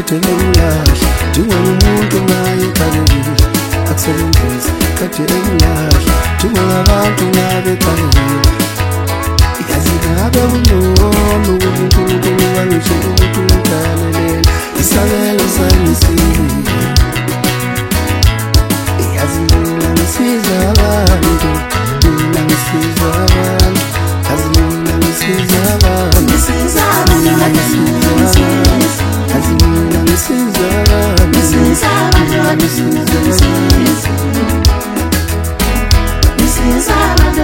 kade engilahla njengomuntu ngaye qalekile akusebenzisa kade engilahla njengabantu ngabe qalekile yazi ngabe kuncono uNkulunkulu wangisho ukuthi ungidalelela isabelo sami sile yazi mina ngisiza abantu mina ngisiza abantu yazi mina ngisiza abantu ngisiza abantu yazi mina ngisiza abantu ngisiza abantu ngisiza abantu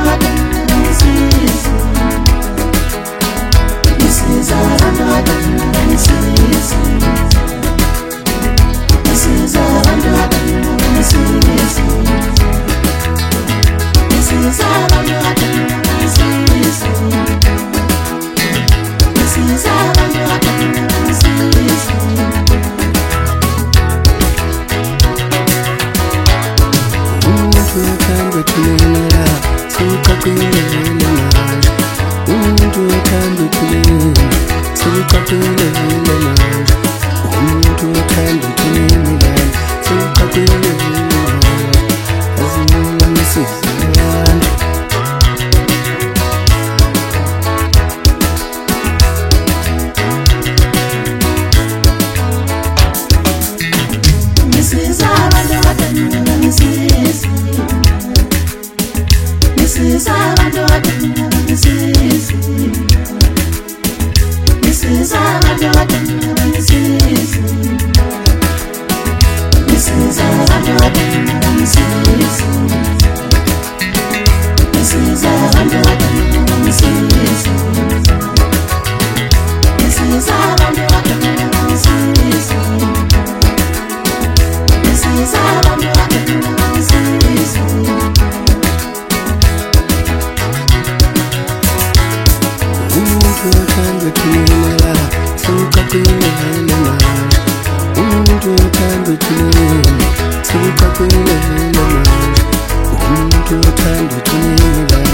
umuntu othanda uthini